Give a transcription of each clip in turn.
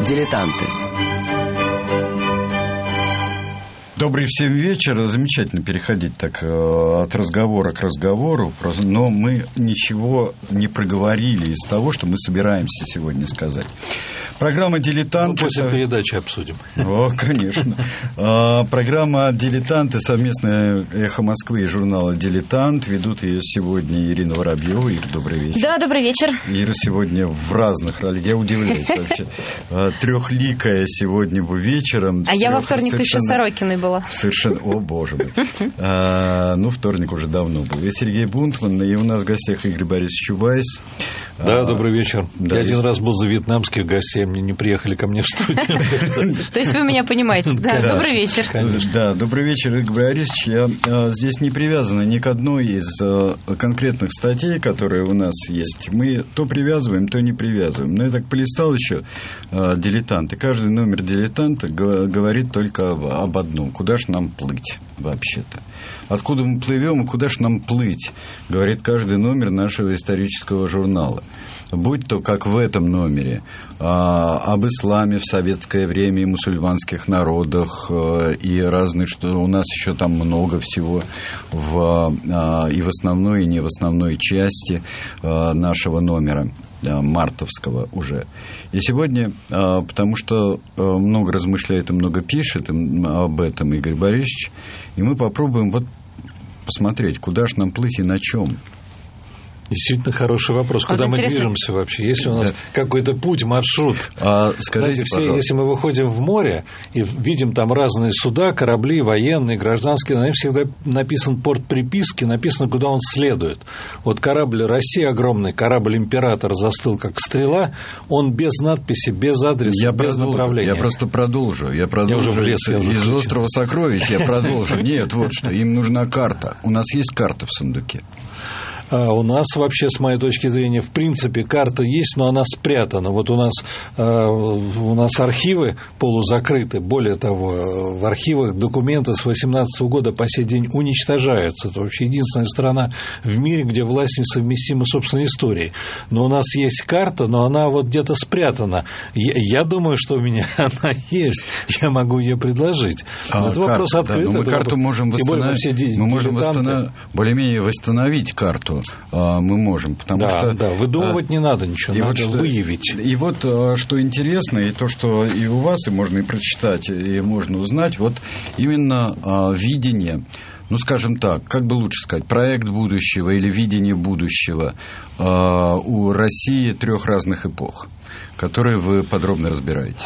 «Дилетанты». Добрый всем вечер. Замечательно переходить так от разговора к разговору, но мы ничего не проговорили из того, что мы собираемся сегодня сказать. Программа «Дилетанты». После передачи обсудим. О, конечно. Программа «Дилетанты», совместная «Эхо Москвы» и журнала «Дилетант». Ведут ее сегодня Ирина Воробьева. Ира, добрый вечер. Да, добрый вечер. Ира сегодня в разных ролях. Я удивляюсь вообще. Трехликая сегодня вечером. А я во вторник еще Сорокиной была. Совершенно, о боже мой. Вторник уже давно был. Я Сергей Бунтман, и у нас в гостях Игорь Борисович Чубайс. Да, добрый вечер. Да, я один раз был за вьетнамских гостей, они не приехали ко мне в студию. То есть вы меня понимаете. Да, добрый вечер. Да, добрый вечер, Игорь Борисович. Я здесь не привязан ни к одной из конкретных статей, которые у нас есть. Мы то привязываем, то не привязываем. Но я так полистал еще «Дилетанты». Каждый номер «Дилетанта» говорит только об одном. Куда ж нам плыть вообще-то? Откуда мы плывем и куда ж нам плыть, говорит каждый номер нашего исторического журнала. Будь то, как в этом номере, об исламе в советское время и мусульманских народах, и разные, что у нас еще там много всего и в основной, и не в основной части нашего номера, мартовского уже. И сегодня, потому что много размышляет и много пишет об этом Игорь Борисович, и мы попробуем посмотреть, куда же нам плыть и на чем. Действительно хороший вопрос. Куда мы движемся вообще? Есть ли у нас какой-то путь, маршрут? Скажите, знаете, если мы выходим в море и видим там разные суда, корабли, военные, гражданские, на них всегда написан порт приписки, написано, куда он следует. Вот корабль «Россия» огромный, корабль «Император» застыл как стрела, он без надписи, без адреса, без направления. Я просто продолжу. Я продолжу из «Острова сокровищ», я продолжу. Нет, вот что, им нужна карта. У нас есть карта в сундуке. У нас вообще, с моей точки зрения, в принципе, карта есть, но она спрятана. Вот у нас архивы полузакрыты. Более того, в архивах документы с 18 года по сей день уничтожаются. Это вообще единственная страна в мире, где власть несовместима с собственной историей. Но у нас есть карта, но она вот где-то спрятана. Я думаю, что у меня она есть. Я могу ее предложить. Это вопрос открытый. Да, мы карту можем восстановить. Мы можем более-менее восстановить карту. Мы можем, потому что... Да, выдумывать не надо ничего, надо выявить. И вот что интересно, и то, что и у вас, и можно и прочитать, и можно узнать, вот именно видение, скажем так, как бы лучше сказать, проект будущего или видение будущего у России 3 разных эпох, которые вы подробно разбираете.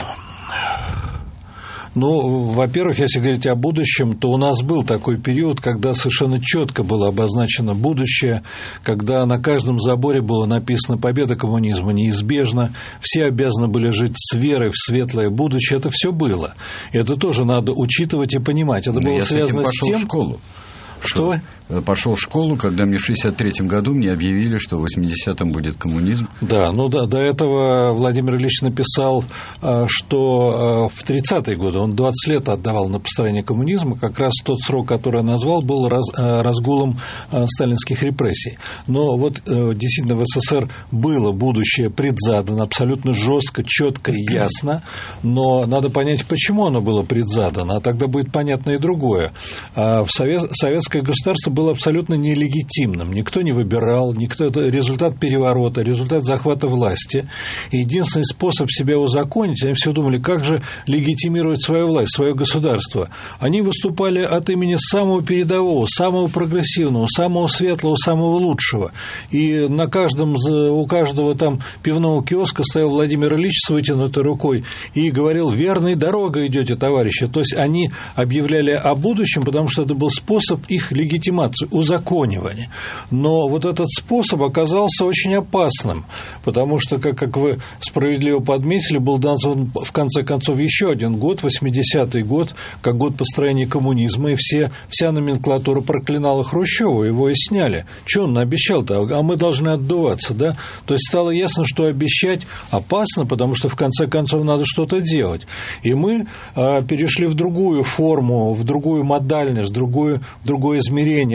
Во-первых, если говорить о будущем, то у нас был такой период, когда совершенно четко было обозначено будущее, когда на каждом заборе было написано «Победа коммунизма неизбежна», все обязаны были жить с верой в светлое будущее. Это все было. Это тоже надо учитывать и понимать. Это было связано с тем... Я в школу. Что? Пошел в школу, когда мне в 1963 году мне объявили, что в 80-м будет коммунизм. Да, до этого Владимир Ильич написал, что в 30-е годы он 20 лет отдавал на построение коммунизма, как раз тот срок, который я назвал, был разгулом сталинских репрессий. Но вот действительно в СССР было будущее предзадано абсолютно жестко, четко и ясно, но надо понять, почему оно было предзадано, а тогда будет понятно и другое. Советское государство было абсолютно нелегитимным. Никто не выбирал, это результат переворота, результат захвата власти. И единственный способ себя узаконить, они все думали, как же легитимировать свою власть, свое государство. Они выступали от имени самого передового, самого прогрессивного, самого светлого, самого лучшего. И у каждого там пивного киоска стоял Владимир Ильич с вытянутой рукой и говорил: верной дорогой идете, товарищи. То есть они объявляли о будущем, потому что это был способ их легитимации, узаконивания. Но вот этот способ оказался очень опасным, потому что, как вы справедливо подметили, был назван в конце концов еще один год, 80-й год, как год построения коммунизма, и вся номенклатура проклинала Хрущева, его и сняли. Что он обещал-то? А мы должны отдуваться, да? То есть стало ясно, что обещать опасно, потому что в конце концов надо что-то делать. И мы перешли в другую форму, в другую модальность, в другое измерение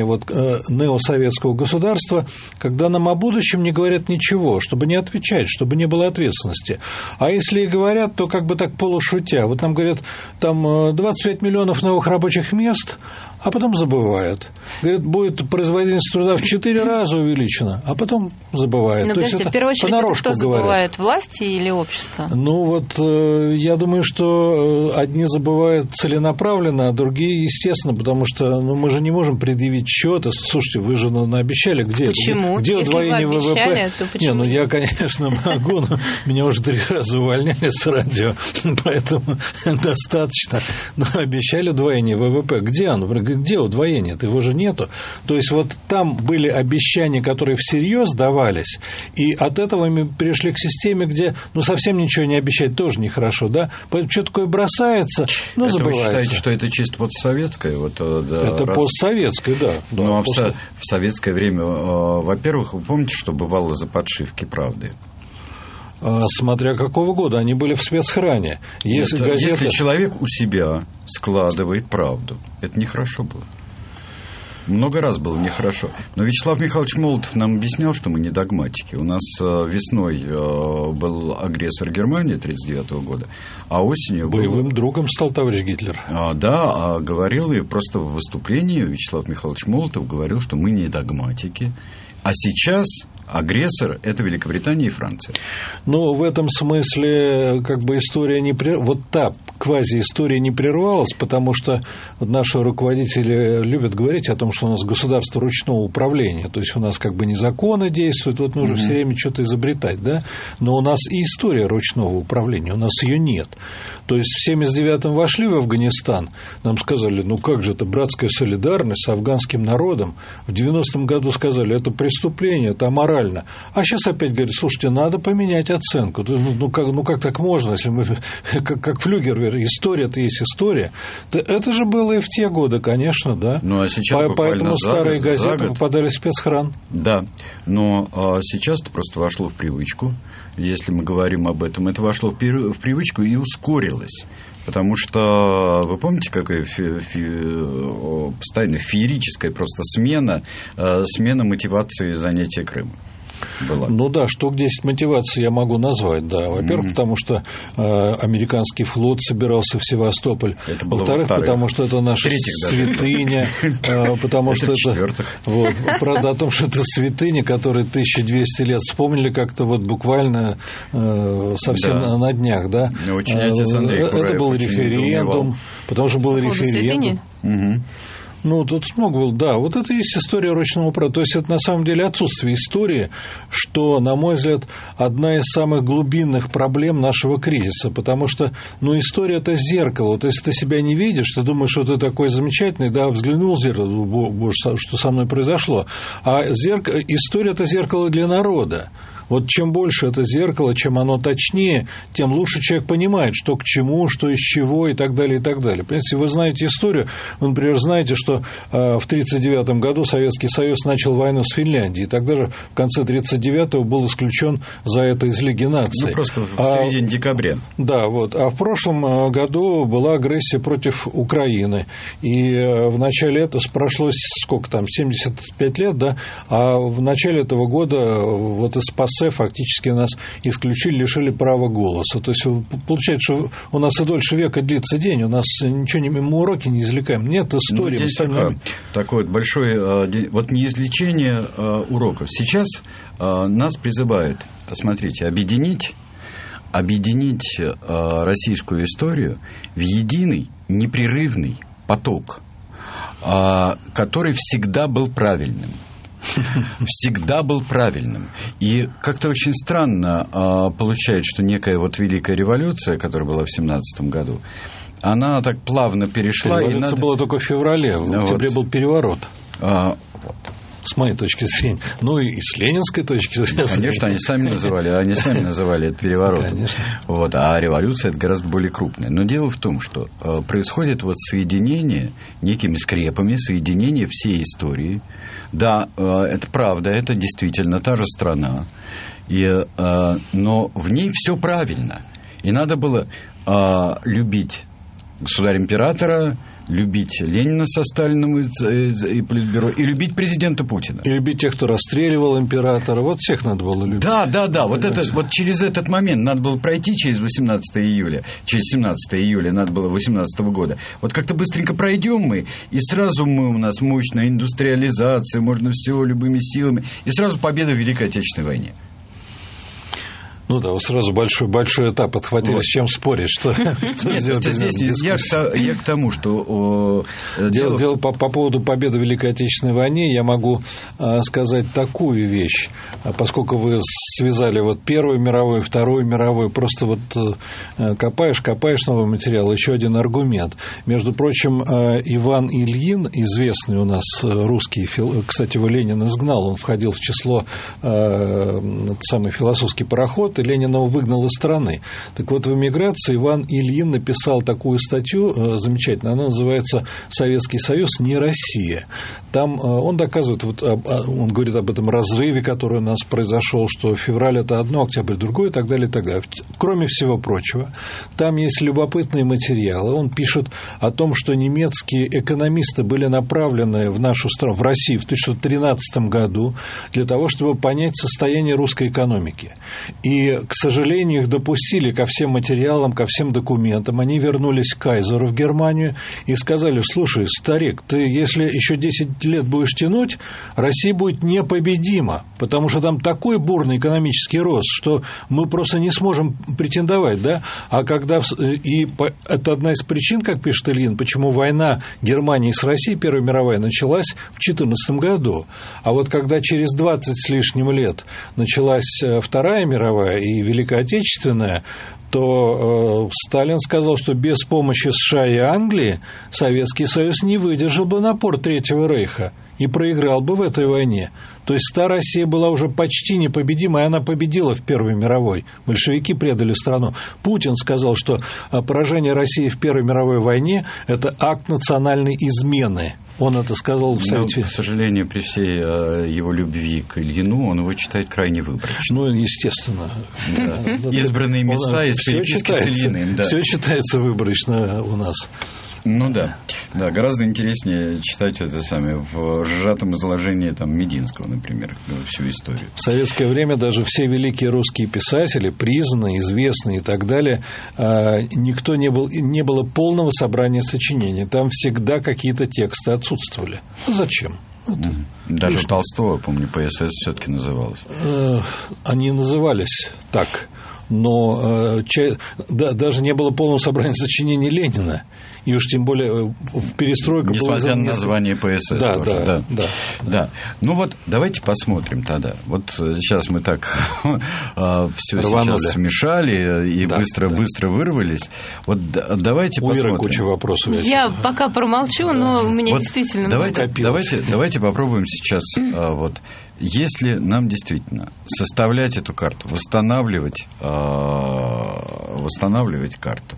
создания вот неосоветского государства, когда нам о будущем не говорят ничего, чтобы не отвечать, чтобы не было ответственности. А если и говорят, то как бы так полушутя. Вот нам говорят, там 25 миллионов новых рабочих мест, а потом забывают. Говорят, будет производительность труда в 4 раза увеличена, а потом забывают. Ну, подождите, в первую очередь, это кто забывает, власти или общество? Ну, вот я думаю, что одни забывают целенаправленно, а другие, естественно, потому что мы же не можем предъявить счет. Слушайте, вы же наобещали, где? Почему? Где удвоение ВВП? То почему? Я, конечно, могу, но меня уже 3 раза увольняли с радио, поэтому достаточно. Но обещали удвоение ВВП. Где оно? Где удвоение? Его же нету. То есть вот там были обещания, которые всерьез давались, и от этого мы перешли к системе, где совсем ничего не обещать тоже нехорошо, да? Поэтому что такое бросается, забывается. Вы считаете, что это чисто постсоветское? Это постсоветское, да. Ну, а в советское время, во-первых, вы помните, что бывало за подшивки «Правды»? Смотря какого года, они были в спецхране. Если человек у себя складывает правду, это нехорошо было. Много раз было нехорошо. Но Вячеслав Михайлович Молотов нам объяснял, что мы не догматики. У нас весной был агрессор Германии 1939 года, а осенью... Боевым другом стал товарищ Гитлер. Да, говорил, и просто в выступлении Вячеслав Михайлович Молотов говорил, что мы не догматики. А сейчас агрессор – это Великобритания и Франция. В этом смысле история не вот та квази-история не прервалась, потому что наши руководители любят говорить о том, что у нас государство ручного управления, то есть у нас не законы действуют, нужно все время что-то изобретать, да? Но у нас и история ручного управления, у нас ее нет. То есть в 1979-м вошли в Афганистан, нам сказали, как же это братская солидарность с афганским народом, в 90-м году сказали, это преступление, это аморально. А сейчас опять говорят, слушайте, надо поменять оценку. Как так можно, если мы, как Флюгер, история-то есть история. Это же было и в те годы, конечно, да. А сейчас поэтому старые газеты попадали в спецхран. Да, но сейчас это просто вошло в привычку. Если мы говорим об этом, это вошло в привычку и ускорилось. Потому что, вы помните, какая постоянно феерическая просто смена мотивации занятия Крыма была? Штук 10 мотиваций я могу назвать, да. Во-первых, потому что американский флот собирался в Севастополь. Во-вторых, потому что это наша святыня. Потому что это... Правда, о том, что это святыня, которой 1200 лет, вспомнили как-то буквально совсем на днях, да. Это был референдум, потому что был референдум. Тут много было. Да, вот это и есть история ручного права. То есть это на самом деле отсутствие истории, что, на мой взгляд, одна из самых глубинных проблем нашего кризиса. Потому что, история – это зеркало. Вот если ты себя не видишь, ты думаешь, что ты такой замечательный, да, взглянул в зеркало, боже, что со мной произошло. А история – это зеркало для народа. Вот чем больше это зеркало, чем оно точнее, тем лучше человек понимает, что к чему, что из чего и так далее, и так далее. Понимаете, вы знаете историю, вы, например, знаете, что в 1939 году Советский Союз начал войну с Финляндией, и тогда же в конце 1939-го был исключен за это из Лиги наций. Просто в середине декабря. Да, а в прошлом году была агрессия против Украины, и в начале этого, прошло 75 лет, да, а в начале этого года из ПАСЕ фактически нас исключили, лишили права голоса. То есть получается, что у нас и дольше века длится день, у нас ничего мы уроки не извлекаем. Нет истории. Здесь такое большое неизвлечение уроков. Сейчас нас призывают, смотрите, объединить российскую историю в единый непрерывный поток, который всегда был правильным. Всегда был правильным. И как-то очень странно получается, что некая великая революция, которая была в 1917 году, она так плавно перешла. Революция была только в феврале, в октябре был переворот. С моей точки зрения. И с ленинской точки зрения. Конечно, они сами называли это переворотом. А революция – это гораздо более крупная. Но дело в том, что происходит соединение некими скрепами, соединение всей истории. Да, это правда, это действительно та же страна, но в ней все правильно. И надо было любить государя-императора, любить Ленина со Сталиным и Политбюро, и любить президента Путина. И любить тех, кто расстреливал императора. Вот всех надо было любить. Да. Вот через этот момент надо было пройти через 18 июля, через 17 июля надо было 18 года. Вот как-то быстренько пройдем мы, и сразу у нас мощная индустриализация, можно все любыми силами, и сразу победа в Великой Отечественной войне. Ну да, вот сразу большой этап отхватили, вот. С чем спорить, что здесь я к тому, что дело по поводу победы в Великой Отечественной войне, я могу сказать такую вещь, поскольку вы связали вот Первую мировую, Вторую мировую, просто вот копаешь новый материал, еще один аргумент. Между прочим, Иван Ильин, известный у нас русский, кстати, его Ленин изгнал, он входил в число самый философский пароход, и Ленин его выгнал из страны. Так вот, в эмиграции Иван Ильин написал такую статью замечательную, она называется «Советский Союз не Россия». Там он доказывает, вот, он говорит об этом разрыве, который у нас произошел, что февраль – это одно, октябрь – другое, и так далее, и так далее. Кроме всего прочего, там есть любопытные материалы. Он пишет о том, что немецкие экономисты были направлены в нашу страну, в Россию в 1913 году для того, чтобы понять состояние русской экономики. И, к сожалению, их допустили ко всем материалам, ко всем документам. Они вернулись к кайзеру в Германию и сказали: слушай, старик, ты если еще 10 лет будешь тянуть, Россия будет непобедима, потому что там такой бурный экономический рост, что мы просто не сможем претендовать, да? А когда... И это одна из причин, как пишет Ильин, почему война Германии с Россией, Первая мировая, началась в 2014 году. А вот когда через 20 с лишним лет началась Вторая мировая и Великая Отечественная, то Сталин сказал, что без помощи США и Англии Советский Союз не выдержал бы напор Третьего Рейха и проиграл бы в этой войне. То есть та Россия была уже почти непобедима, и она победила в Первой мировой. Большевики предали страну. Путин сказал, что поражение России в Первой мировой войне – это акт национальной измены. Он это сказал в Совете. Но, к сожалению, при всей его любви к Ильину, он его читает крайне выборочно. Ну, естественно. Избранные места из переписки с Ильиным. Все читается выборочно у нас. Ну да, гораздо интереснее читать это самое в сжатом изложении там, Мединского, например, всю историю. В советское время даже все великие русские писатели, признанные, известные и так далее, не было полного собрания сочинений. Там всегда какие-то тексты отсутствовали. Зачем? Даже лишь... Толстого, помню, ПСС все-таки называлось. Они назывались так, но даже не было полного собрания сочинений Ленина. И уж тем более в перестройку... Несмотря на название ПСС. Да. Ну вот, давайте посмотрим тогда. Вот сейчас мы так все сейчас смешали и быстро вырвались. Вот давайте посмотрим. У Иры куча вопросов. Я пока промолчу, но у меня действительно давайте попробуем сейчас вот... Если нам действительно составлять эту карту, восстанавливать карту,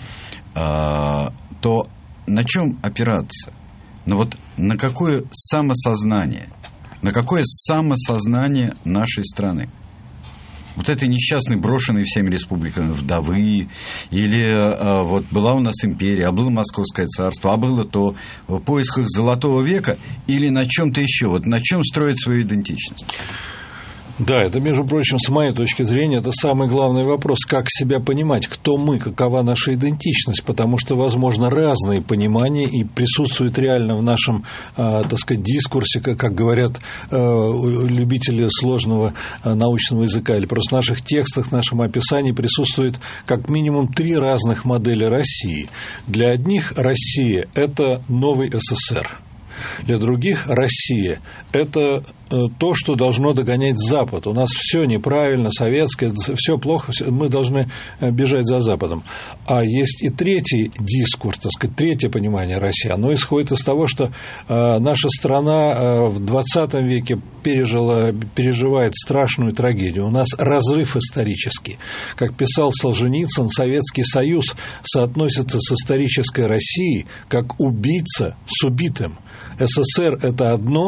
то на чем опираться? На какое самосознание? На какое самосознание нашей страны? Вот этой несчастной, брошенной всеми республиками вдовы, или вот была у нас империя, а было Московское царство, а было то в поисках Золотого века, или на чем-то еще, вот на чем строить свою идентичность? Да, это, между прочим, с моей точки зрения, это самый главный вопрос, как себя понимать, кто мы, какова наша идентичность, потому что, возможно, разные понимания и присутствуют реально в нашем, так сказать, дискурсе, как говорят любители сложного научного языка, или просто в наших текстах, в нашем описании присутствует как минимум 3 разных модели России. Для одних Россия – это новый СССР. Для других Россия – это то, что должно догонять Запад. У нас все неправильно, советское, все плохо, мы должны бежать за Западом. А есть и третий дискурс, так сказать, третье понимание России. Оно исходит из того, что наша страна в 20 веке переживает страшную трагедию. У нас разрыв исторический. Как писал Солженицын, Советский Союз соотносится с исторической Россией как убийца с убитым. СССР – это одно,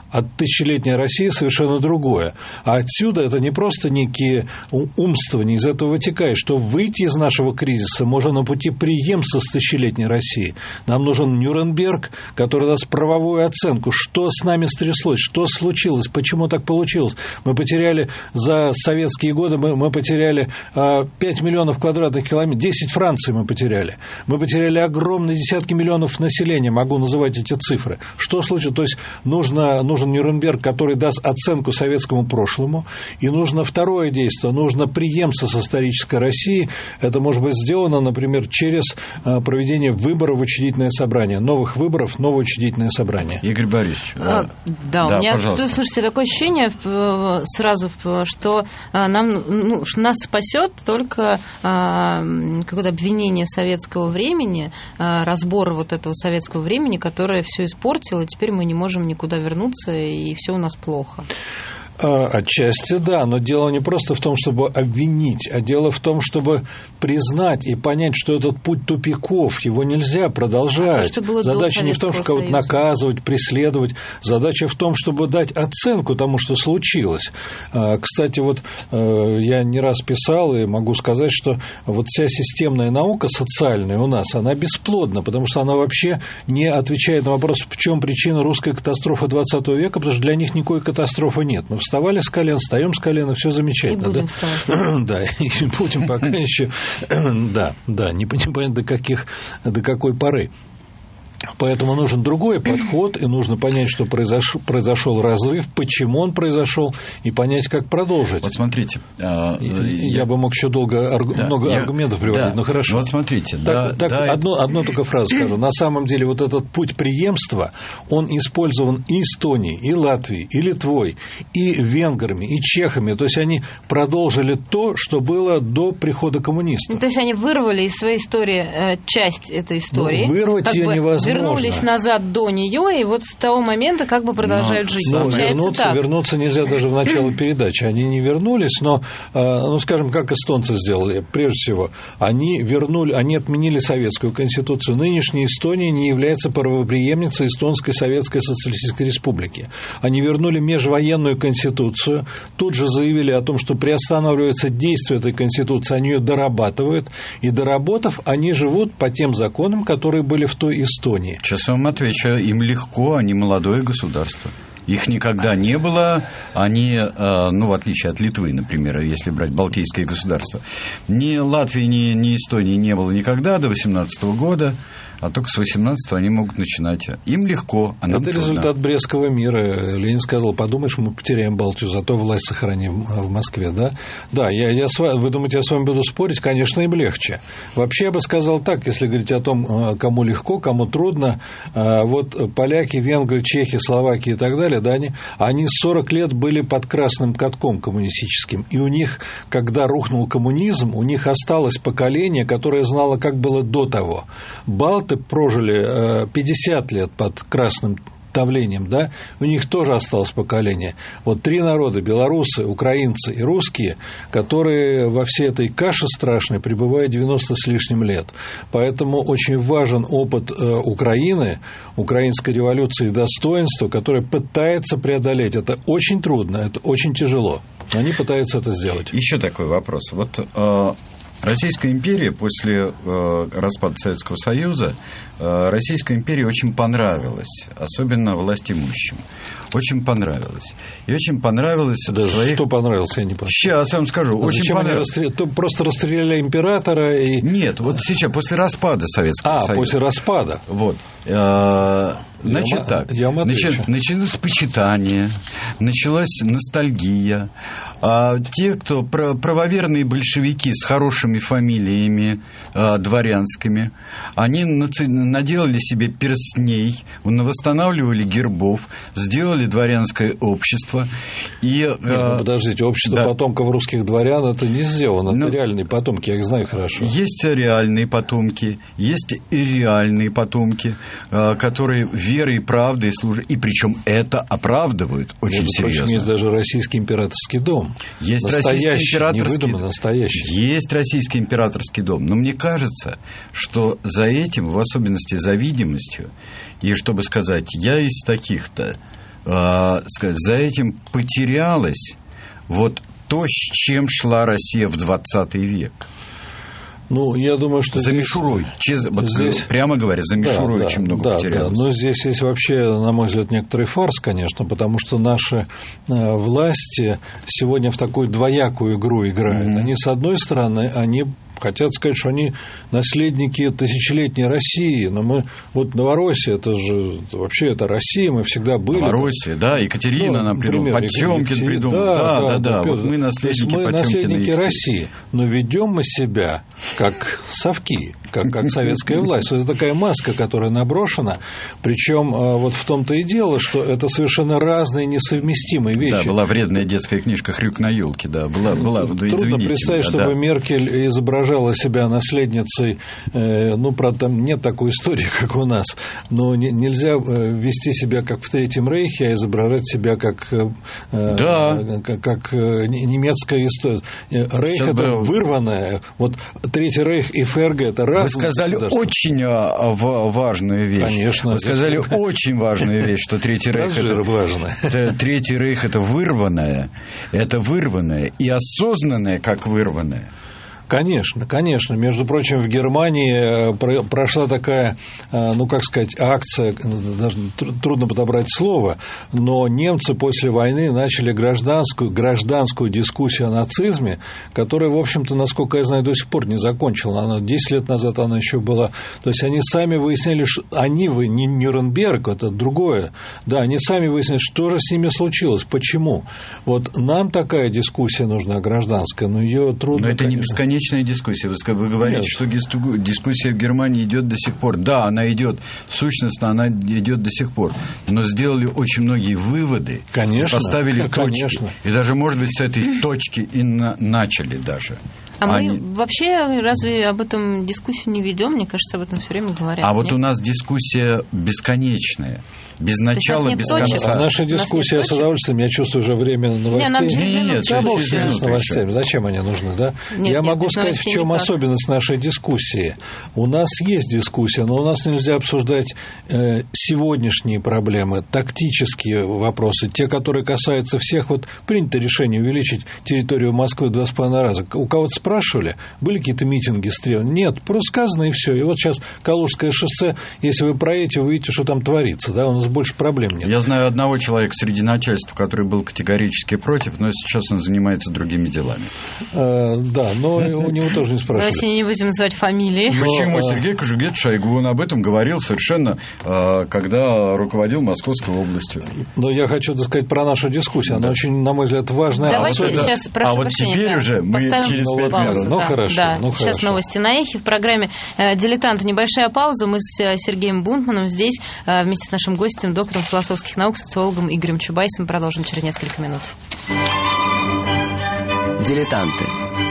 а тысячелетняя Россия совершенно другое. А отсюда это не просто некие умствования, из этого вытекает, что выйти из нашего кризиса можно на пути преемства с тысячелетней Россией. Нам нужен Нюрнберг, который даст правовую оценку, что с нами стряслось, что случилось, почему так получилось. Мы потеряли за советские годы, мы потеряли 5 миллионов квадратных километров, 10 Франций мы потеряли. Мы потеряли огромные десятки миллионов населения, могу называть эти цифры. Что случилось? То есть нужен Нюрнберг, который даст оценку советскому прошлому, и нужно второе действие, нужно преемство с исторической Россией. Это может быть сделано, например, через проведение выборов в учредительное собрание, новых выборов, новое учредительное собрание. Игорь Борисович. Да, у меня, слушайте, такое ощущение сразу, что нас спасет только какое-то обвинение советского времени, разбор вот этого советского времени, которое все испортило, и теперь мы не можем никуда вернуться, и все у нас плохо. Отчасти да, но дело не просто в том, чтобы обвинить, а дело в том, чтобы признать и понять, что этот путь тупиков, его нельзя продолжать. Задача не в том, чтобы кого-то наказывать, преследовать, задача в том, чтобы дать оценку тому, что случилось. Кстати, вот я не раз писал и могу сказать, что вот вся системная наука социальная у нас, она бесплодна, потому что она вообще не отвечает на вопрос, в чем причина русской катастрофы 20 века, потому что для них никакой катастрофы нет. Мы вставали с колен, встаем с колена, все замечательно. И будем вставать. Да, и будем пока еще, да, не понимаем, до какой поры. Поэтому нужен другой подход, и нужно понять, что произошел разрыв, почему он произошел, и понять, как продолжить. Вот смотрите. Я бы мог еще много аргументов приводить, но хорошо. Вот смотрите. Одну только фразу скажу. На самом деле вот этот путь преемства, он использован и Эстонией, и Латвией, и Литвой, и венграми, и чехами. То есть они продолжили то, что было до прихода коммунистов. То есть они вырвали из своей истории часть этой истории. Вырвать ее невозможно. Вернулись назад до нее, и вот с того момента как бы продолжают жить. Вернуться нельзя даже в начало передачи. Они не вернулись, но, скажем, как эстонцы сделали, прежде всего, они отменили советскую конституцию. Нынешняя Эстония не является правопреемницей Эстонской Советской Социалистической Республики. Они вернули межвоенную конституцию, тут же заявили о том, что приостанавливается действие этой конституции, они ее дорабатывают, и доработав, они живут по тем законам, которые были в той Эстонии. Сейчас я вам отвечу, им легко, они молодое государство. Их никогда не было, они, в отличие от Литвы, например, если брать балтийские государства, ни Латвии, ни Эстонии не было никогда до 18 года, а только с 18-го они могут начинать. Им легко, а нам Это трудно. Результат Брестского мира. Ленин сказал, подумаешь, мы потеряем Балтию, зато власть сохраним в Москве. Да, вы думаете, я с вами буду спорить? Конечно, им легче. Вообще, я бы сказал так, если говорить о том, кому легко, кому трудно. Вот поляки, венгры, чехи, словаки и так далее, да, они 40 лет были под красным катком коммунистическим. И у них, когда рухнул коммунизм, у них осталось поколение, которое знало, как было до того. Балты прожили 50 лет под красным давлением, да, у них тоже осталось поколение. Вот 3 народа, белорусы, украинцы и русские, которые во всей этой каше страшной пребывают 90 с лишним лет. Поэтому очень важен опыт Украины, украинской революции и достоинства, которое пытается преодолеть. Это очень трудно, это очень тяжело. Но они пытаются это сделать. Еще такой вопрос. Вот Российская империя после распада Советского Союза, Российская империя очень понравилась, особенно властимущим. Очень понравилось. И очень понравилось... Что понравилось, я не понимаю. Сейчас я вам скажу. Очень понравилось. Просто расстреляли императора и... Нет, вот сейчас, после распада Советского Союза. После распада. Вот. Значит так. Началось почитание, началась ностальгия. Те, кто правоверные большевики с хорошими фамилиями дворянскими, они наделали себе перстней, восстанавливали гербов, сделали дворянское общество. Подождите, общество потомков русских дворян это не сделано, это реальные потомки, я их знаю хорошо. Есть реальные потомки, есть и реальные потомки, которые верой и правдой служат, и причем это оправдывают очень серьезно. Есть даже российский императорский дом. Есть российский императорский дом. Настоящий. Есть российский императорский дом. Но мне кажется, что за этим, в особенности за видимостью, и чтобы сказать, я из таких-то, за этим потерялось вот то, с чем шла Россия в 20 век. Ну, я думаю, что за мишурой, здесь, прямо говоря, за мишурой очень много потерялось. Да, но здесь есть вообще, на мой взгляд, некоторый фарс, конечно, потому что наши власти сегодня в такую двоякую игру играют. Они, с одной стороны, они хотят сказать, что они наследники тысячелетней России, но мы, вот Новороссия, это же вообще это Россия, мы всегда были. Новороссия, да, Екатерина нам придумала, Потёмкин придумал, да, вот мы наследники России, но ведем мы себя как совки, как советская власть. Это такая маска, которая наброшена, причем вот в том-то и дело, что это совершенно разные несовместимые вещи. Да, была вредная детская книжка «Хрюк на елке», да, была. Трудно представить, чтобы Меркель изображала себя наследницей, ну, правда, там нет такой истории, как у нас, но нельзя вести себя как в Третьем Рейхе, а изображать себя как немецкая история. Рейх – это вырванное. Вот Третий Рейх и ФРГ – это разные. Вы сказали очень важную вещь. Конечно. Вы сказали очень важную вещь, что Третий Рейх – Третий Рейх – это вырванное и осознанное, как вырванное. Конечно, конечно. Между прочим, в Германии прошла такая, ну, как сказать, акция, даже трудно подобрать слово, но немцы после войны начали гражданскую дискуссию о нацизме, которая, в общем-то, насколько я знаю, до сих пор не закончила. Она 10 лет назад она еще была. То есть они сами выясняли, что не Нюрнберг, это другое. Да, они сами выяснили, что же с ними случилось, почему. Вот нам такая дискуссия нужна, гражданская, но ее трудно. Но это не бесконечно. Дискуссия. Вы говорите, что дискуссия в Германии идет до сих пор. Да, она идет, сущностно она идет до сих пор. Но сделали очень многие выводы. Конечно, поставили точки. И даже, может быть, с этой точки и начали даже. Мы вообще разве об этом дискуссию не ведем? Мне кажется, об этом все время говорят. Вот у нас дискуссия бесконечная. Без начала, без конца. Наша дискуссия, я с удовольствием, я чувствую уже время новостей. Нет, с новостями. Зачем они нужны, да? Я могу сказать, в чем особенность нашей дискуссии. У нас есть дискуссия, но у нас нельзя обсуждать сегодняшние проблемы, тактические вопросы, те, которые касаются всех. Вот принято решение увеличить территорию Москвы в 2,5 раза. У кого-то спрашивали, были какие-то митинги с требованием? Нет, просто сказано и все. И вот сейчас Калужское шоссе, если вы проедете, вы увидите, что там творится, да, у нас больше проблем нет. Я знаю одного человека среди начальства, который был категорически против, но сейчас он занимается другими делами. Да, но у него тоже не спрашивали. Давайте не будем называть фамилии. Почему? Сергей Кожугет Шойгу, он об этом говорил совершенно, когда руководил Московской областью. Но я хочу сказать про нашу дискуссию. Она очень, на мой взгляд, важная. Давайте сейчас, прошу прощения, теперь уже мы через 5 минут. Ну, хорошо. Сейчас новости на Эхе. В программе «Дилетанты». Небольшая пауза. Мы с Сергеем Бунтманом здесь вместе с нашим гостем, доктором философских наук, социологом Игорем Чубайсом. Продолжим через несколько минут. «Дилетанты».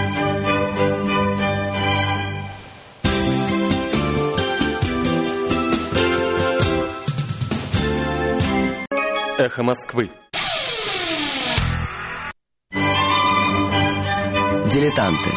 Эхо Москвы. «Дилетанты».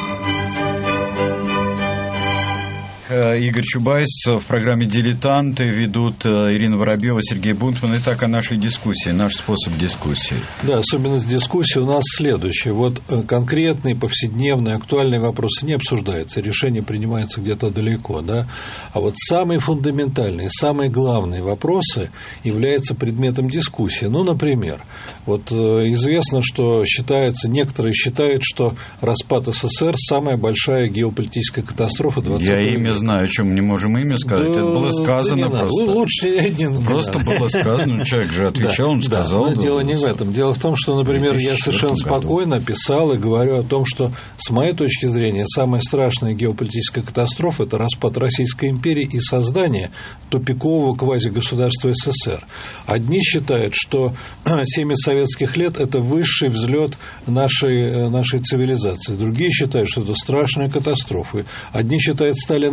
Игорь Чубайс. В программе «Дилетанты» ведут Ирина Воробьева, Сергей Бунтман. Итак, о нашей дискуссии, наш способ дискуссии. Да, особенность дискуссии у нас следующая. Вот конкретные, повседневные, актуальные вопросы не обсуждаются, решение принимается где-то далеко, да? А вот самые фундаментальные, самые главные вопросы являются предметом дискуссии. Ну, например, вот известно, что некоторые считают, что распад СССР – самая большая геополитическая катастрофа 20 века. Я имя знаю, о чем не можем имя сказать. Это было сказано просто. Лучше не просто было сказано. Человек же отвечал, он сказал. Но дело не в этом. Дело в том, что, например, я совершенно спокойно писал и говорю о том, что, с моей точки зрения, самая страшная геополитическая катастрофа – это распад Российской империи и создание тупикового квазигосударства СССР. Одни считают, что 70 советских лет – это высший взлет нашей цивилизации. Другие считают, что это страшная катастрофа. Одни считают Сталина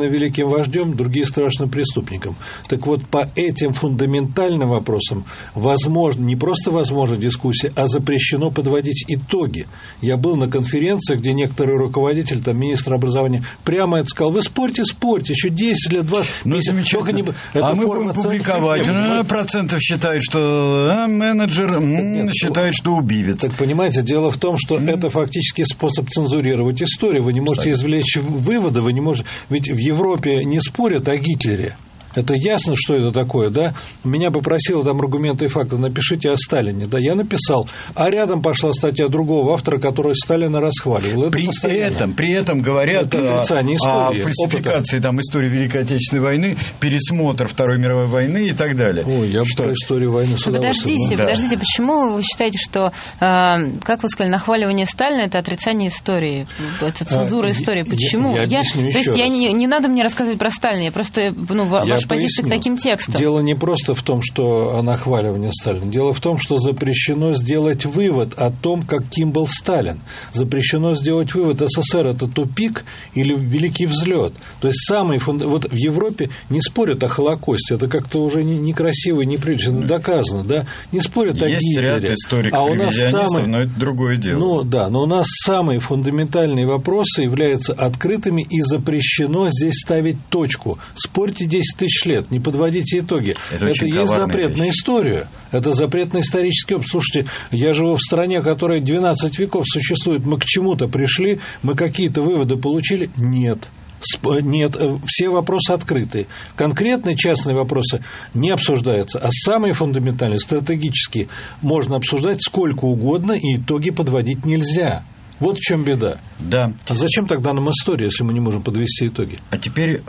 великим вождем, другие страшным преступником. Так вот, по этим фундаментальным вопросам возможно, не просто возможна дискуссия, а запрещено подводить итоги. Я был на конференции, где некоторый руководитель, там, министр образования, прямо это сказал: вы спорьте, еще 10 лет, 20. Ну, замечательно. А мы будем публиковать. Процентов считают, что менеджер, считает, что убивец. Так, понимаете, дело в том, что это фактически способ цензурировать историю. Вы не можете извлечь выводы, вы не можете... Ведь в Европе не спорят о Гитлере. Это ясно, что это такое, да? Меня попросило там аргументы и факты, напишите о Сталине, да, я написал, а рядом пошла статья другого автора, который Сталина расхваливал. Это при этом говорят о фальсификации там, истории Великой Отечественной войны, пересмотр Второй мировой войны и так далее. Ой, я про историю войны с удовольствием. Подождите, почему вы считаете, что, как вы сказали, нахваливание Сталина – это отрицание истории, это цензура истории? Почему? Я объясню еще раз. Не надо мне рассказывать про Сталина, я просто, ваша позиция к таким текстам. Дело не просто в том, что нахваливание Сталина. Дело в том, что запрещено сделать вывод о том, каким был Сталин. Запрещено сделать вывод: СССР – это тупик или великий взлет. То есть вот в Европе не спорят о Холокосте. Это как-то уже некрасиво и неприлично доказано. Да? Не спорят о Гитлере. Есть ряд историков-ревизионистов, но это другое дело. Ну да, но у нас самые фундаментальные вопросы являются открытыми, и запрещено здесь ставить точку. Спорьте 10 тысяч лет, не подводите итоги. Это есть запрет на историю. Это запрет на исторический опыт. Слушайте, я живу в стране, которая 12 веков существует. Мы к чему-то пришли, мы какие-то выводы получили? Нет. Нет, все вопросы открыты. Конкретные частные вопросы не обсуждаются, а самые фундаментальные, стратегические, можно обсуждать сколько угодно, и итоги подводить нельзя. Вот в чем беда. Да. А зачем тогда нам история, если мы не можем подвести итоги? А теперь...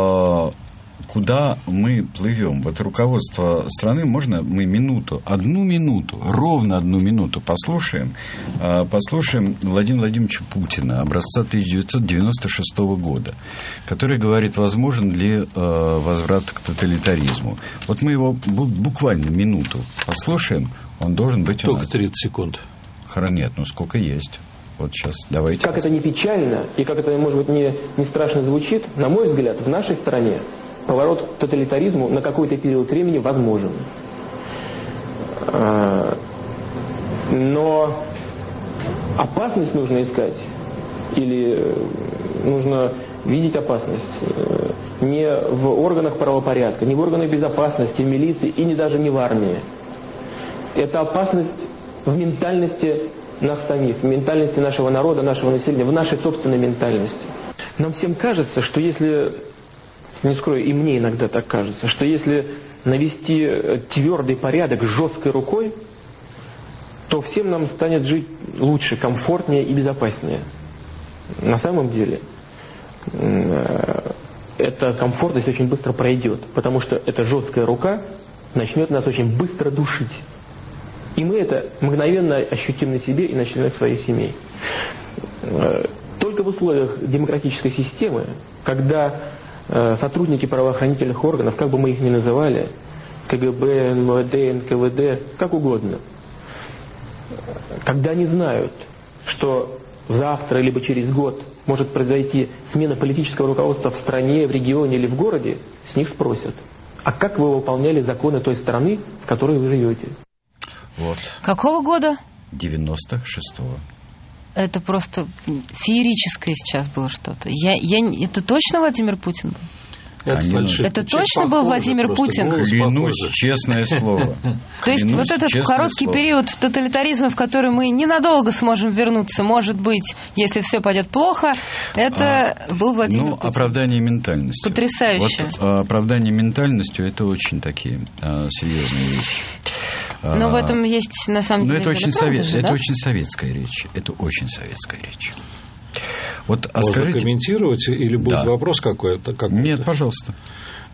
Куда мы плывем? Вот руководство страны, можно мы ровно одну минуту послушаем Владимира Владимировича Путина, образца 1996 года, который говорит, возможен ли возврат к тоталитаризму. Вот мы его буквально минуту послушаем, он должен быть у нас. Только 30 секунд. Нет, сколько есть. Вот сейчас, давайте. Как это не печально, и как это, может быть, не страшно звучит, на мой взгляд, в нашей стране поворот к тоталитаризму на какой-то период времени возможен. Но опасность нужно искать, или нужно видеть опасность не в органах правопорядка, не в органах безопасности, в милиции и даже не в армии. Это опасность в ментальности нас самих, в ментальности нашего народа, нашего населения, в нашей собственной ментальности. Нам всем кажется, что если... Не скрою, и мне иногда так кажется, что если навести твердый порядок жесткой рукой, то всем нам станет жить лучше, комфортнее и безопаснее. На самом деле, эта комфортность очень быстро пройдет, потому что эта жесткая рука начнет нас очень быстро душить. И мы это мгновенно ощутим на себе и на членах своей семьи. Только в условиях демократической системы, когда сотрудники правоохранительных органов, как бы мы их ни называли, КГБ, МВД, НКВД, как угодно, когда они знают, что завтра либо через год может произойти смена политического руководства в стране, в регионе или в городе, с них спросят: а как вы выполняли законы той страны, в которой вы живете? Вот. Какого года? 96-го. Это просто феерическое сейчас было что-то. Это точно Владимир Путин был? Это точно был Владимир Путин? Клянусь, честное слово. То есть вот этот короткий период тоталитаризма, в который мы ненадолго сможем вернуться, может быть, если все пойдет плохо, это был Владимир Путин. Оправдание ментальностью. Потрясающе. Вот оправдание ментальностью – это очень такие серьезные вещи. Но в этом есть, на самом деле, это очень советская речь. Это очень советская речь. Вот, можно комментировать или будет вопрос какой-то? Нет, пожалуйста.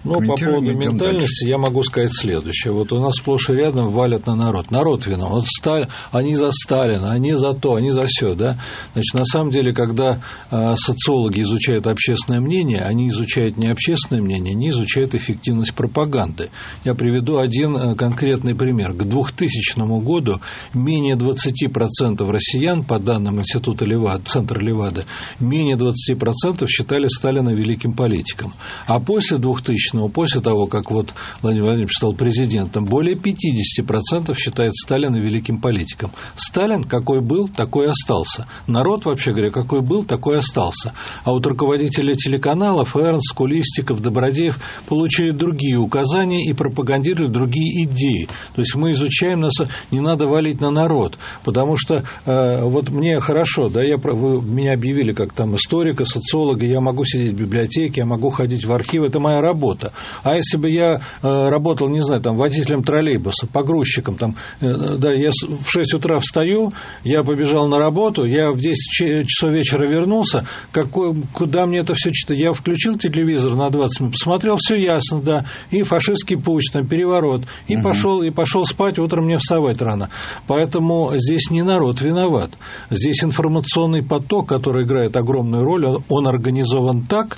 Ну, по поводу ментальности я могу сказать следующее. Вот у нас сплошь и рядом валят на народ. Народ виноват. Вот они за Сталина, они за то, они за сё, да? Значит, на самом деле, когда социологи изучают общественное мнение, они изучают не общественное мнение, они изучают эффективность пропаганды. Я приведу один конкретный пример. К 2000 году менее 20% россиян, по данным Института Левада, Центра Левада, менее 20% считали Сталина великим политиком. А после 2000-го, после того, как вот Владимир Владимирович стал президентом, более 50% считают Сталина великим политиком. Сталин какой был, такой и остался. Народ, вообще говоря, какой был, такой и остался. А вот руководители телеканалов Эрнст, Кулистиков, Добродеев получили другие указания и пропагандировали другие идеи. То есть мы изучаем, не надо валить на народ, потому что вот мне хорошо, да, вы меня объявили как там историка, социолога, я могу сидеть в библиотеке, я могу ходить в архив, это моя работа. А если бы я работал, не знаю, там, водителем троллейбуса, погрузчиком, там, да, я в 6 утра встаю, я побежал на работу, я в 10 часов вечера вернулся, куда мне это все читать? Я включил телевизор на 20 минут, посмотрел, все ясно, да, и фашистский путч, там, переворот, и пошел спать, утром мне вставать рано. Поэтому здесь не народ виноват. Здесь информационный поток, который играет огромную роль, он организован так,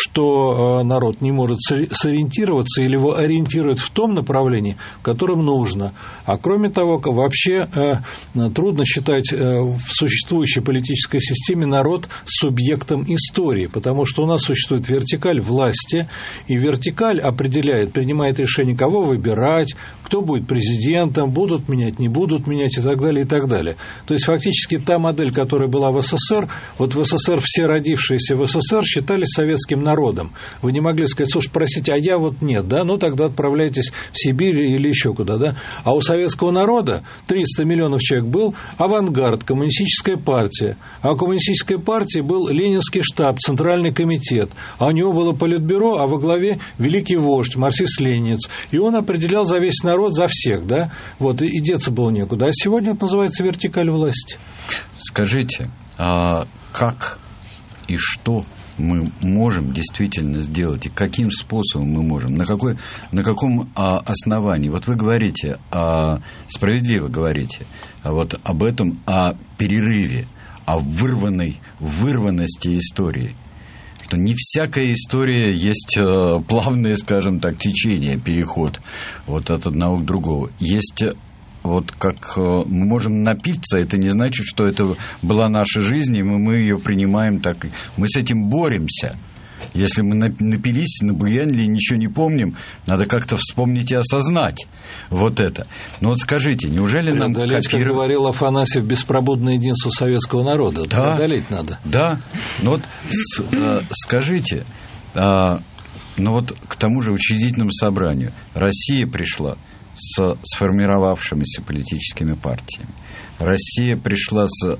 что народ не может сориентироваться или его ориентируют в том направлении, в котором нужно. А кроме того, вообще трудно считать в существующей политической системе народ субъектом истории, потому что у нас существует вертикаль власти, и вертикаль определяет, принимает решение, кого выбирать, кто будет президентом, будут менять, не будут менять и так далее, и так далее. То есть фактически та модель, которая была в СССР, вот в СССР все родившиеся в СССР считались советским народом. Вы не могли сказать, слушай, простите, а я вот нет, да, ну тогда отправляйтесь в Сибирь или еще куда, да. А у советского народа 300 миллионов человек был авангард, коммунистическая партия, а у коммунистической партии был Ленинский штаб, Центральный комитет, а у него было политбюро, а во главе великий вождь, марксист-ленинец, и он определял за весь народ, за всех, да, вот, и деться было некуда. А сегодня это называется вертикаль власти. Скажите, а как и что мы можем действительно сделать, и каким способом мы можем, на каком основании? Вот вы говорите, справедливо говорите, вот об этом, о перерыве, о вырванности истории. Что не всякая история есть плавное, скажем так, течение, переход вот от одного к другому. Есть вот как мы можем напиться, это не значит, что это была наша жизнь, и мы ее принимаем так. Мы с этим боремся. Если мы напились, набуянили, ничего не помним, надо как-то вспомнить и осознать вот это. Но вот скажите, неужели нам копировать... Как говорил Афанасьев, беспробудное единство советского народа. Да, преодолеть надо. Да, но вот скажите, ну вот к тому же учредительному собранию Россия пришла с сформировавшимися политическими партиями. Россия пришла с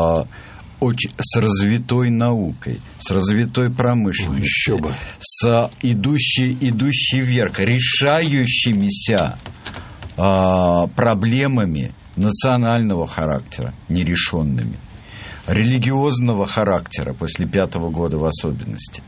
развитой наукой, с развитой промышленностью, с идущей вверх, решающимися проблемами национального характера, нерешенными, религиозного характера, после 5-го года в особенности,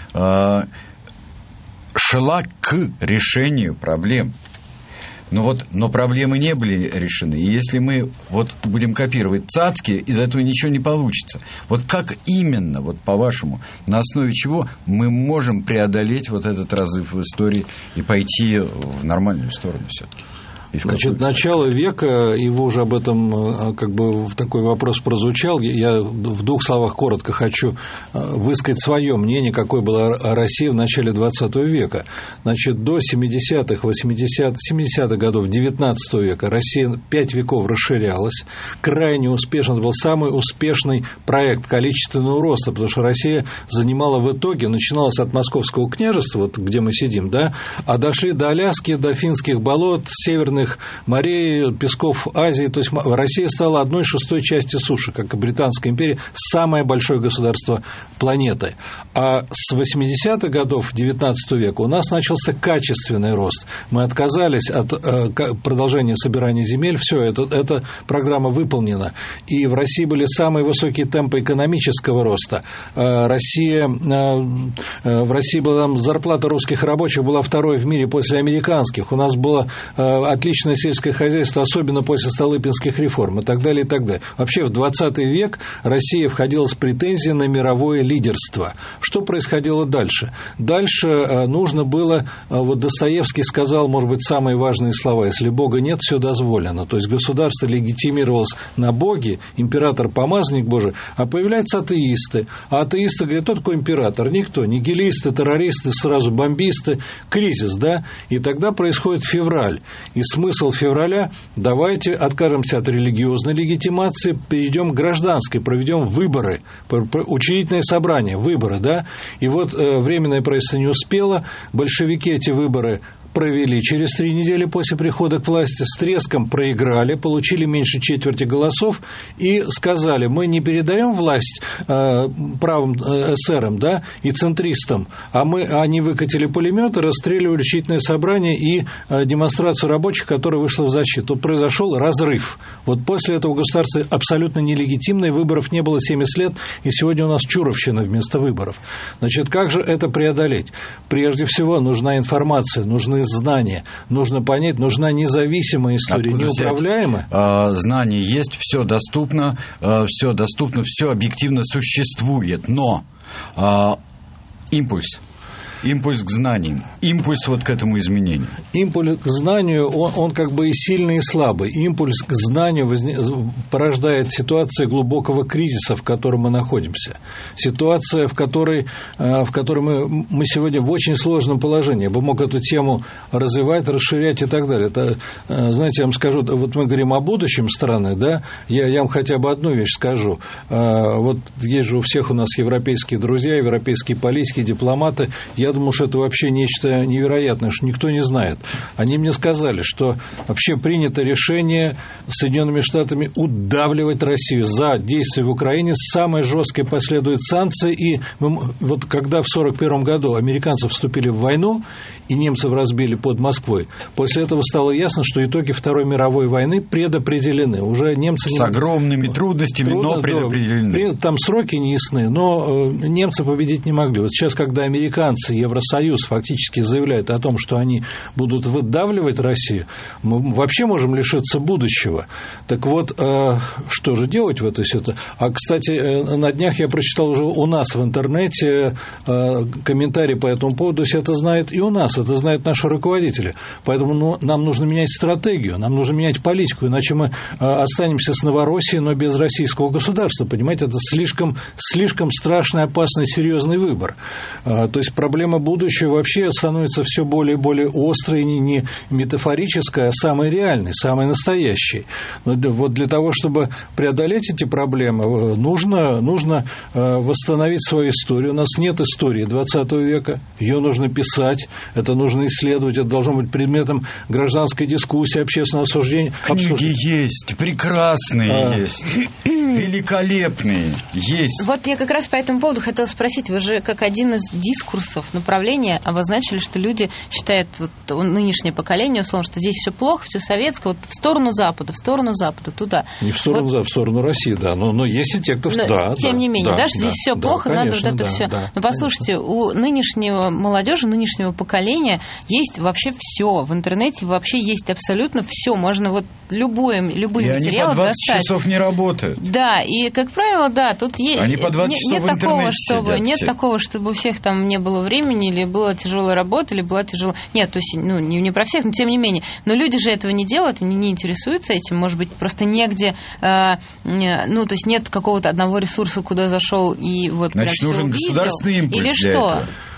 шла к решению проблем. Но проблемы не были решены. И если мы вот будем копировать цацки, из этого ничего не получится. Вот как именно, вот по-вашему, на основе чего мы можем преодолеть вот этот разрыв в истории и пойти в нормальную сторону все-таки? Значит, начало века, и вы уже об этом как бы такой вопрос прозвучал, я в 2 словах коротко хочу высказать свое мнение, какой была Россия в начале 20 века. Значит, до 70-х, 70-х годов 19 века Россия 5 веков расширялась, крайне успешно, это был самый успешный проект количественного роста, потому что Россия занимала в итоге, начиналась от Московского княжества, вот где мы сидим, да, а дошли до Аляски, до Финских болот, Северных Средиземноморских морей, песков Азии. То есть Россия стала 1/6 части суши, как и Британская империя, самое большое государство планеты. А с 80-х годов XIX века у нас начался качественный рост. Мы отказались от продолжения собирания земель. Все, эта программа выполнена. И в России были самые высокие темпы экономического роста. В России была зарплата русских рабочих была второй в мире после американских. У нас было отличное сельское хозяйство, особенно после Столыпинских реформ и так далее, и так далее. Вообще в 20 век Россия входила с претензией на мировое лидерство. Что происходило дальше? Дальше нужно было, вот Достоевский сказал, может быть, самые важные слова: если Бога нет, все дозволено. То есть государство легитимировалось на Боге, император помазанник Божий, а появляются атеисты. А атеисты говорят: кто такой император? Никто. Нигилисты, террористы, сразу бомбисты. Кризис, да? И тогда происходит февраль. И смысл февраля: давайте откажемся от религиозной легитимации, перейдем к гражданской, проведем выборы, учредительное собрание, выборы, да? И вот Временное правительство не успело, большевики эти выборы провели через 3 недели после прихода к власти, с треском проиграли, получили меньше четверти голосов и сказали: мы не передаем власть правым эсерам, да, и центристам, они выкатили пулеметы, расстреливали учредительное собрание и демонстрацию рабочих, которая вышла в защиту. Тут произошел разрыв. Вот после этого государство абсолютно нелегитимное, выборов не было 70 лет, и сегодня у нас чуровщина вместо выборов. Значит, как же это преодолеть? Прежде всего, нужна информация, нужны знания, нужно понять, нужна независимая история, неуправляемая. Знания есть, все доступно, все объективно существует, но импульс к знаниям, импульс вот к этому изменению. Импульс к знанию, он как бы и сильный, и слабый. Импульс к знанию порождает ситуация глубокого кризиса, в котором мы находимся. Ситуация, в которой мы сегодня в очень сложном положении. Я бы мог эту тему развивать, расширять и так далее. Это, знаете, я вам скажу, вот мы говорим о будущем страны, да, я вам хотя бы одну вещь скажу. Вот есть же у всех у нас европейские друзья, европейские политики, дипломаты. Я думаю, что это вообще нечто невероятное, что никто не знает. Они мне сказали, что вообще принято решение Соединенными Штатами удавливать Россию за действия в Украине. Самой жесткой последуют санкции. И вот когда в 1941 году американцы вступили в войну, и немцев разбили под Москвой, после этого стало ясно, что итоги Второй мировой войны предопределены. Уже немцы... С огромными трудностями, но предопределены. Там сроки не ясны, но немцы победить не могли. Вот сейчас, когда американцы, Евросоюз фактически заявляют о том, что они будут выдавливать Россию, мы вообще можем лишиться будущего. Так вот, что же делать в этой ситуации? А, кстати, на днях я прочитал уже у нас в интернете комментарии по этому поводу, то есть это знает и у нас, это знают наши руководители. Поэтому нам нужно менять стратегию, нам нужно менять политику, иначе мы останемся с Новороссией, но без российского государства. Понимаете, это слишком страшный, опасный, серьезный выбор. То есть проблема будущего вообще становится все более и более острой, не метафорической, а самой реальной, самой настоящей. Но вот для того, чтобы преодолеть эти проблемы, нужно восстановить свою историю. У нас нет истории 20 века, ее нужно писать, это нужно исследовать, это должно быть предметом гражданской дискуссии, общественного обсуждения. Книги есть, прекрасные есть, великолепные есть. Вот я как раз по этому поводу хотела спросить, вы же как один из дискурсов, направления обозначили, что люди считают, вот, нынешнее поколение, условно, что здесь все плохо, все советское, вот в сторону Запада, туда. Не в сторону Запада, в сторону России, да, но есть и те, кто... Тем не менее, что здесь все плохо, конечно, надо вот это все. Но послушайте, у нынешнего молодежи, нынешнего поколения есть вообще все. В интернете вообще есть абсолютно все. Можно вот любые материалы достать. Они по 20 достать. часов не работают. Да, и, как правило, да, тут они по 20 часов в интернете сидят. Нет такого, чтобы у всех там не было времени, или была тяжелая работа, или была тяжелая... Нет, то есть, не про всех, но тем не менее. Но люди же этого не делают, они не интересуются этим, может быть, просто негде, то есть нет какого-то одного ресурса, куда зашел и вот значит, прям нужен увидел, государственный импульс или для что? этого.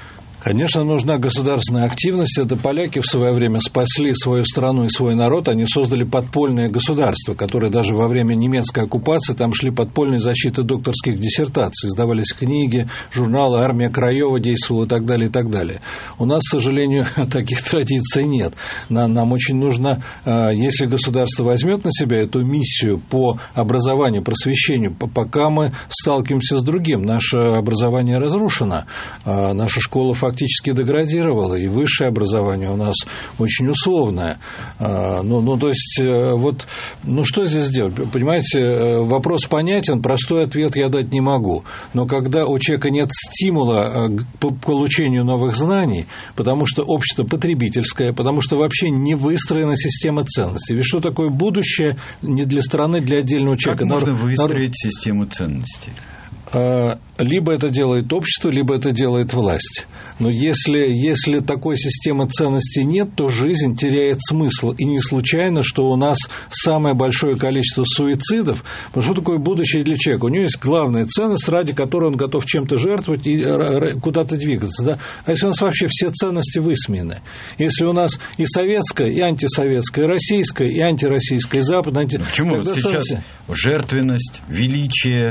Конечно, нужна государственная активность. Это поляки в свое время спасли свою страну и свой народ. Они создали подпольное государство, которое даже во время немецкой оккупации, там шли подпольные защиты докторских диссертаций, издавались книги, журналы «Армия Краева» действовала и так далее, и так далее. У нас, к сожалению, таких традиций нет. Нам очень нужно, если государство возьмет на себя эту миссию по образованию, просвещению, пока мы сталкиваемся с другим. Наше образование разрушено, наша школа фактически деградировала, и высшее образование у нас очень условное. То есть, вот, что здесь делать? Понимаете, вопрос понятен, простой ответ я дать не могу. Но когда у человека нет стимула к получению новых знаний, потому что общество потребительское, потому что вообще не выстроена система ценностей. Ведь что такое будущее не для страны, для отдельного человека? Как можно выстроить систему ценностей? Либо это делает общество, либо это делает власть. Но если такой системы ценностей нет, то жизнь теряет смысл. И не случайно, что у нас самое большое количество суицидов. Потому что такое будущее для человека? У него есть главная ценность, ради которой он готов чем-то жертвовать и куда-то двигаться. Да? А если у нас вообще все ценности высмеяны? Если у нас и советская, и антисоветская, и российская, и антироссийская, и западная, Почему сейчас жертвенность, величие,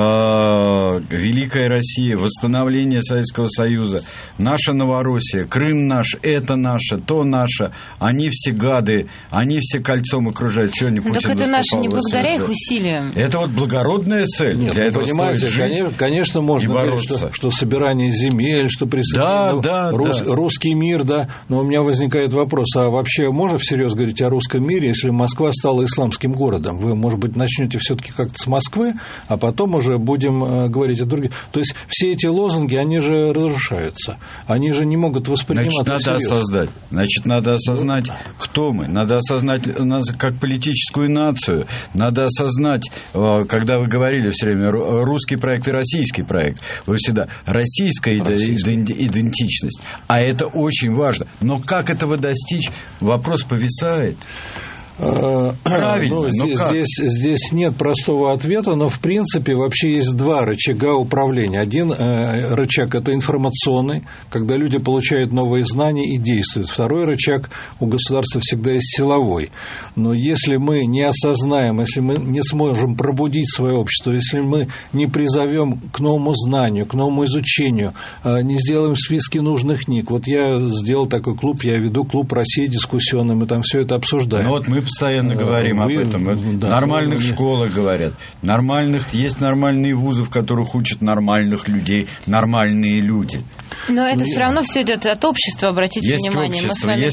Великая Россия, восстановление Советского Союза, наша Новороссия, Крым наш, это наше, то наше, они все гады, они все кольцом окружают. Сегодня Путин так это наше не благодаря их усилиям. Это вот благородная цель. Нет, для этого понимаете, конечно, можно говорить, что собирание земель, что присоединение, русский мир, да, но у меня возникает вопрос, а вообще можно всерьез говорить о русском мире, если Москва стала исламским городом? Вы, может быть, начнете все-таки как-то с Москвы, а потом уже будем говорить о других. То есть все эти лозунги, они же разрушаются. Они же не могут восприниматься всерьез. Значит, надо осознать, кто мы. Надо осознать нас как политическую нацию. Надо осознать, когда вы говорили все время русский проект и российский проект, вы всегда российская идентичность. А это очень важно. Но как этого достичь? Вопрос повисает. Правильно, здесь нет простого ответа, но в принципе вообще есть два рычага управления. Один рычаг – это информационный, когда люди получают новые знания и действуют. Второй рычаг у государства всегда есть силовой. Но если мы не осознаем, если мы не сможем пробудить свое общество, если мы не призовем к новому знанию, к новому изучению, не сделаем списки нужных книг. Вот я сделал такой клуб, я веду клуб России дискуссионный, мы там все это обсуждаем. Ну вот мы постоянно говорим об этом. В нормальных школах говорят. Есть нормальные вузы, в которых учат нормальных людей, нормальные люди. Но это все равно все идет от общества, обратите внимание. Мы с вами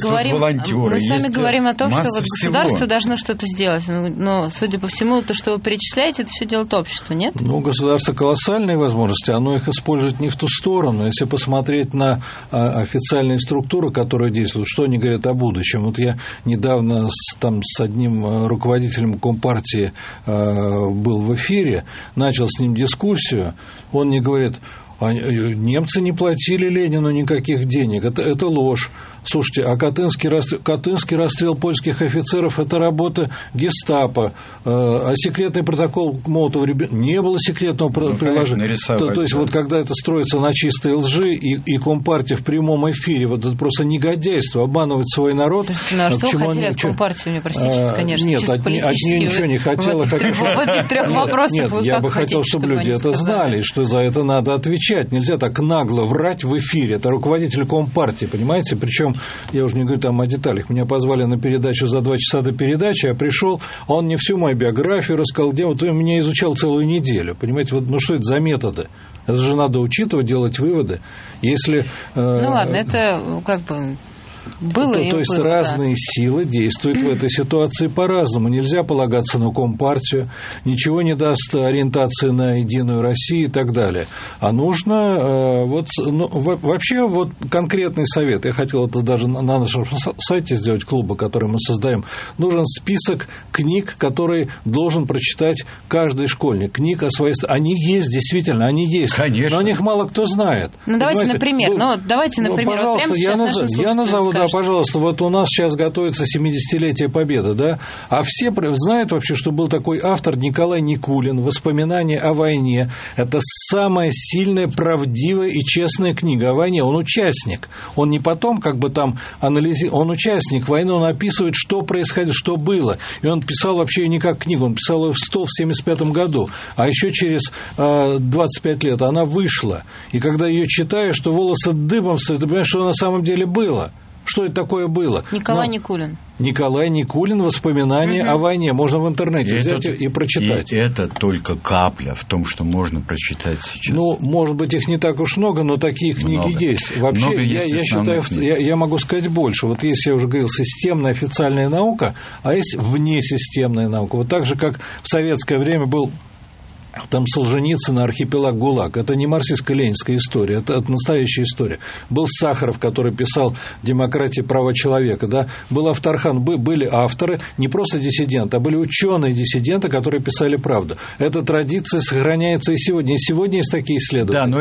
говорим о том, что вот государство должно что-то сделать. Но, судя по всему, то, что вы перечисляете, это все делает общество, нет? Ну, государство колоссальные возможности, оно их использует не в ту сторону. Если посмотреть на официальные структуры, которые действуют, что они говорят о будущем. Вот я недавно с одним руководителем Компартии был в эфире, начал с ним дискуссию, он мне говорит: немцы не платили Ленину никаких денег, это ложь. Слушайте, а Катынский расстрел польских офицеров – это работа гестапо, а секретный протокол Молотова-Риббентропа – не было секретного приложения. То есть, вот когда это строится на чистой лжи, и Компартия в прямом эфире, вот это просто негодяйство, обманывать свой народ. Слушайте, ну а что вы хотели от Компартии, мне простите, конечно, нет, от нее ничего не хотела. В этих трех вопросах нет, я бы хотел, чтобы люди это знали, что за это надо отвечать. Нельзя так нагло врать в эфире. Это руководитель Компартии, понимаете? Причем я уже не говорю там о деталях. Меня позвали на передачу за 2 часа до передачи, я пришел, он мне всю мою биографию рассказал, где вот он меня изучал целую неделю. Понимаете, вот, что это за методы? Это же надо учитывать, делать выводы. Если, ладно, это как бы... То есть разные силы действуют в этой ситуации по-разному. Нельзя полагаться на Компартию, ничего не даст ориентации на Единую Россию и так далее. А нужно вообще вот конкретный совет. Я хотел это даже на нашем сайте сделать, клуба, который мы создаем. Нужен список книг, которые должен прочитать каждый школьник. Книг о своей... Они есть, действительно, они есть. Конечно. Но о них мало кто знает. Ну, давайте, например. Пожалуйста, я назову да, пожалуйста, вот у нас сейчас готовится 70-летие Победы, да, а все знают вообще, что был такой автор Николай Никулин, «Воспоминания о войне». Это самая сильная, правдивая и честная книга о войне. Он участник, он не потом как бы там анализирует, он участник войны, он описывает, что происходило, что было. И он писал вообще ее не как книгу, он писал ее в стол в 1975 году, а еще через 25 лет она вышла. И когда ее читаешь, что волосы дыбом стоят, ты понимаешь, что на самом деле было. Что это такое было? Николай Никулин. Николай Никулин, «Воспоминания о войне». Можно в интернете взять и прочитать. И это только капля в том, что можно прочитать сейчас. Ну, может быть, их не так уж много, но такие книги есть. Вообще, я считаю, я могу сказать больше. Вот есть, я уже говорил, системная официальная наука, а есть внесистемная наука. Вот так же, как в советское время был там Солженицын, архипелаг ГУЛАГ. Это не марксистско-ленинская история, это настоящая история. Был Сахаров, который писал «Демократия, права человека». Да? Был Авторхан, были авторы, не просто диссиденты, а были ученые-диссиденты, которые писали правду. Эта традиция сохраняется и сегодня. И сегодня есть такие исследования. Да, но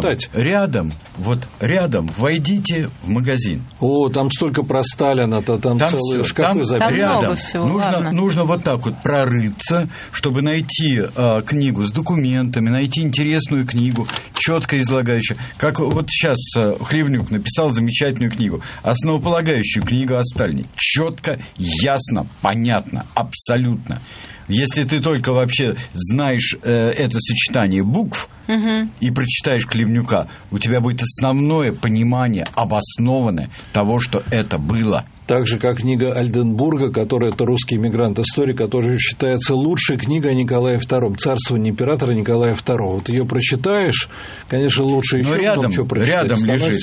рядом войдите в магазин. О, там столько про Сталина, там целые шкафы забиты. Там много всего. Нужно вот так вот прорыться, чтобы найти книгу с документами, найти интересную книгу, четко излагающую. Как вот сейчас Хлевнюк написал замечательную книгу, основополагающую книгу о Сталине. Четко, ясно, понятно, абсолютно. Если ты только вообще знаешь это сочетание букв и прочитаешь Хлевнюка, у тебя будет основное понимание, обоснованное того, что это было. Так же, как книга Альденбурга, которая это русский эмигрант-историк, которая считается лучшей книгой о Николае II, «Царствование императора Николая II». Вот ее прочитаешь, конечно, лучше еще рядом, много прочитать. Рядом лежит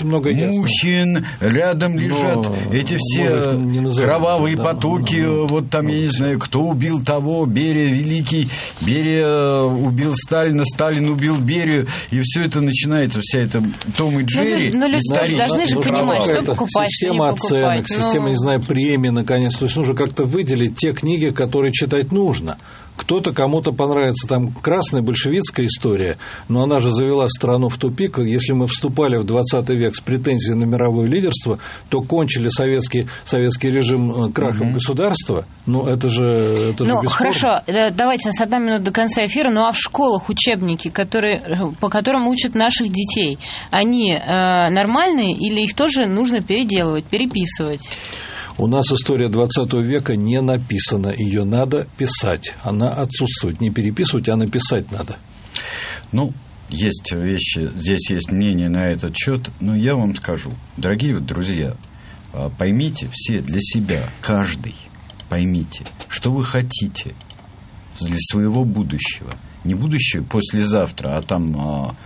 Мухин, рядом лежат эти все кровавые потоки, вот там, я не знаю, кто убил того, Берия Великий, Берия убил Сталина, Сталин убил Берию, и все это начинается, вся эта Том и Джерри. Но люди должны же понимать, что покупать, система оценок, система, не знаю, премии, наконец. То есть нужно как-то выделить те книги, которые читать нужно. Кто-то, кому-то понравится там красная большевистская история, но она же завела страну в тупик. Если мы вступали в 20 век с претензией на мировое лидерство, то кончили советский режим крахом государства. Ну, это же бесспорно. Хорошо, давайте, у нас 1 минута до конца эфира. Ну, а в школах учебники, по которым учат наших детей, они нормальные или их тоже нужно переделывать, переписывать? У нас история 20 века не написана, ее надо писать. Она отсутствует. Не переписывать, а написать надо. Ну, есть вещи, здесь есть мнение на этот счет, но я вам скажу, дорогие друзья, поймите все для себя, каждый, поймите, что вы хотите для своего будущего. Не будущее послезавтра, а там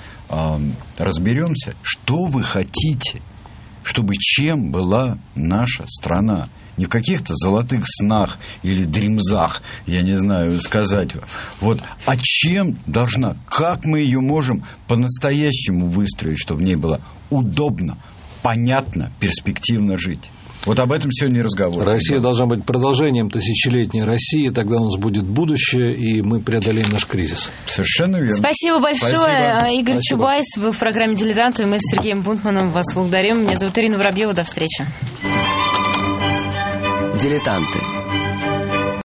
разберемся, что вы хотите, чтобы чем была наша страна. Не в каких-то золотых снах или дримзах, я не знаю сказать. Вот, а чем должна, как мы ее можем по-настоящему выстроить, чтобы в ней было удобно, понятно, перспективно жить. Вот об этом сегодня и разговор. Россия должна быть продолжением тысячелетней России, тогда у нас будет будущее, и мы преодолеем наш кризис. Совершенно верно. Спасибо большое. Спасибо. Игорь Чубайс, вы в программе «Дилетанты». Мы с Сергеем Бунтманом вас благодарим. Меня зовут Ирина Воробьева. До встречи. «Дилетанты».